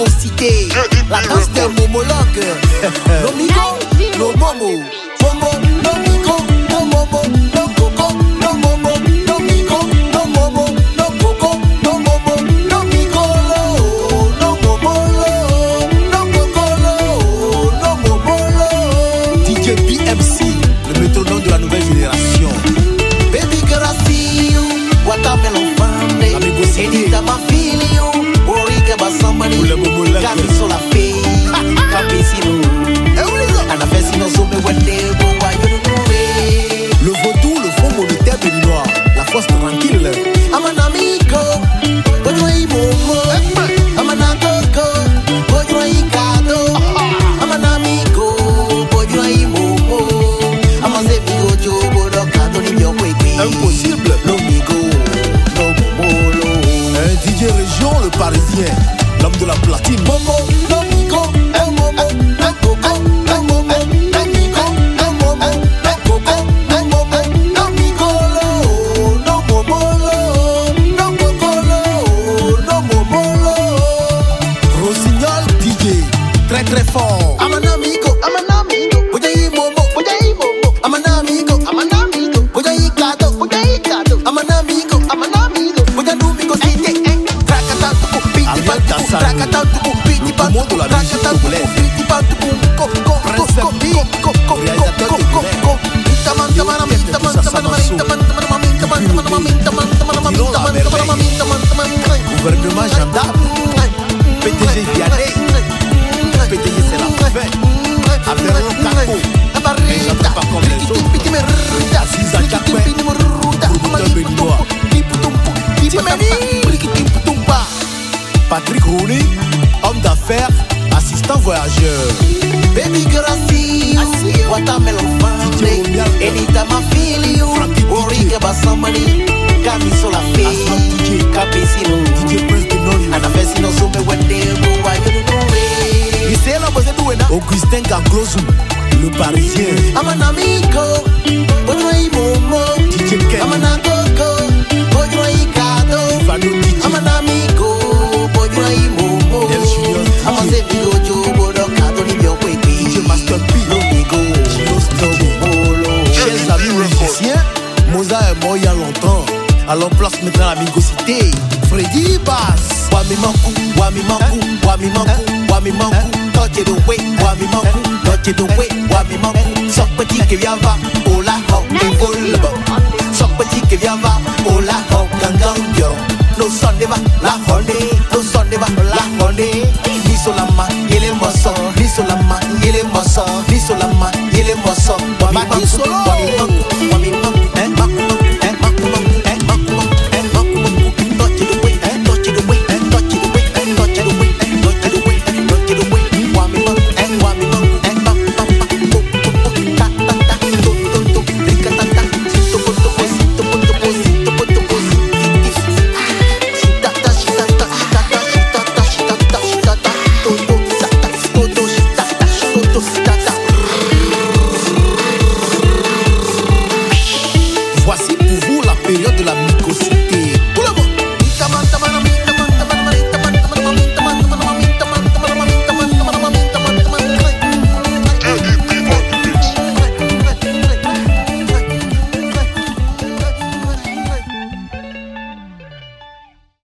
Cité, la danse des momologues. Nos migos, nos momos, momo, nos migos, nos momos, nos cocos, nos momos, nos migos, nos momos, nos cocos, nos momos, nos migos, nos momos, nos cocos, nos momos. DJ BMC, le métronome de la nouvelle génération. Baby girl, I see you, watermelon family. Anytime I feel you, worry about somebody. Got me so la fée, campesino. And I fais sinon so me when they go, why you don't know me? Le vaudou, le front monétaire béninois, la force tranquille. I'm an amigo, but you ain't momo. I'm an amigo, but you ain't gado. I'm an amigo, but you ain't momo. I'm a zemigo, Joe, but I can't leave your way. Impossible, l'amigo, no momo. Un DJ région, le parisien, l'homme de la platine. Momo, l'amigo, un momo, un coco, un momo, l'amigo, un momo, un coco, un momo, l'amigo, no momo, no coco, no momo. Rossignol DJ, très très fort. I'm an amigo, I'm an amigo. Voy a ir momo, voy a ir momo. I'm an amigo, I'm an amigo. Voy a ir gato, voy a ir gato. I'm an amigo, I'm an amigo. Voy a Domingo City, tracatanto con piti pantu, tracatanto con piti pantu, tracatanto con piti pantu, gouvernement gendarme, PDG Vianney, PDG c'est la fête, affaire au caco, mais j'entends pas comme les autres, Aziza Kakwe, promoteur béninois, Patrick Rooney, homme d'affaires, assistant voyageur. Baby girl, I see you, watermelon family. Anytime I feel you, worry about somebody. Got me so la fée, campesino. DJ Prince de Noli, and I fais sinon so me when they go, why you don't know me? Il sait la base de Douena, Augustin Ganglozou, le parisien. I'm an amigo, but you ain't momo. DJ Ken, I'm an amigo, but you ain't gado. I'm an amigo, but you ain't momo. I'm a zemigo, Joe, but I can't leave your way. DJ Master P, l'amigo, chers amis musiciens, Moza est mort il y a longtemps. Alors place maintenant l'Amigo Cité. Freddy Bass, Wami Mankou, Wami Mankou, Wami Mankou, Wami Mankou. Touch it away, Wami Mankou, touch it away, Wami Mankou. Sok petit que vient va, oh la ho, et vole bon. Sok petit que vient va, oh la ho, gangang bioro. No son de va, la honde, no son de va, la honde. Ni solama,